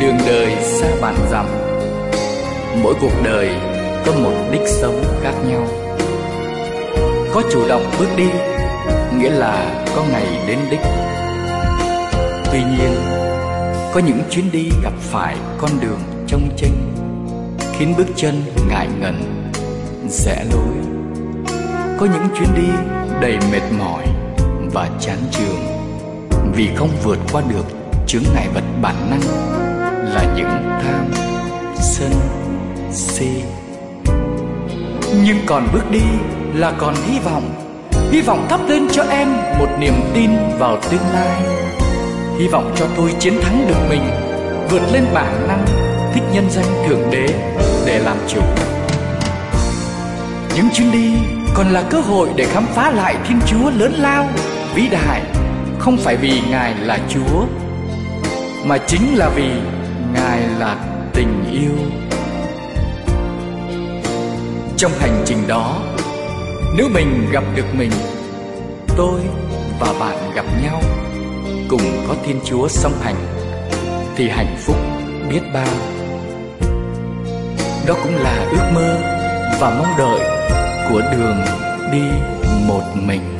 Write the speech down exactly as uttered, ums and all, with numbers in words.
đường đời xa vạn dặm, mỗi cuộc đời có một đích sống khác nhau. Có chủ động bước đi nghĩa là có ngày đến đích. Tuy nhiên, có những chuyến đi gặp phải con đường chông chênh, khiến bước chân ngại ngần, rẽ lối. Có những chuyến đi đầy mệt mỏi và chán chường, vì không vượt qua được chướng ngại vật bản năng là những tham, sân, si. Nhưng còn bước đi là còn hy vọng, hy vọng thắp lên cho em một niềm tin vào tương lai. Hy vọng cho tôi chiến thắng được mình, vượt lên bản năng thích nhân danh thượng đế để làm chủ. Những chuyến đi còn là cơ hội để khám phá lại Thiên Chúa lớn lao, vĩ đại, không phải vì Ngài là Chúa, mà chính là vì Ngài là tình yêu. Trong hành trình đó, nếu mình gặp được mình, tôi và bạn gặp nhau, cùng có Thiên Chúa song hành, thì hạnh phúc biết bao. Đó cũng là ước mơ và mong đợi của đường đi một mình.